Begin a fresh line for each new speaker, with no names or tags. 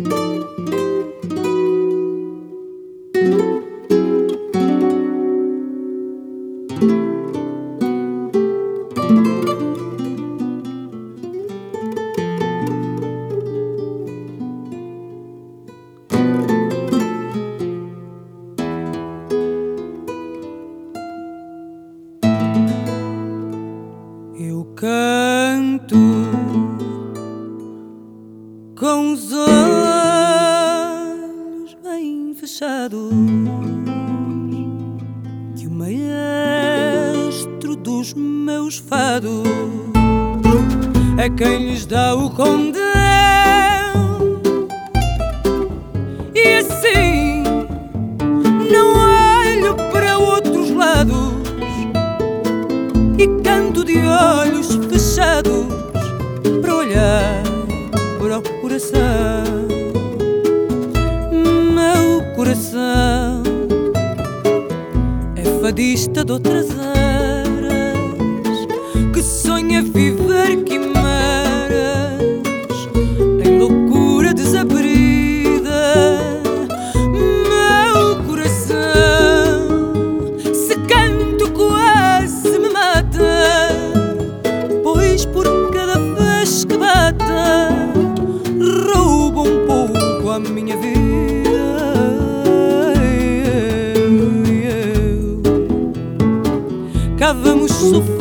Eu canto com os olhos bem fechados, que o maestro dos meus fados é quem lhes dá o condão. E assim não olho para outros lados e canto de olhos fechados para olhar para o coração. Meu coração é fadista de outras eras, que sonha viver quimeras em loucura desabrida. Meu coração, se canto quase me mata, pois por cada vez que bata rouba um pouco a minha vida. Cá vamos sofrer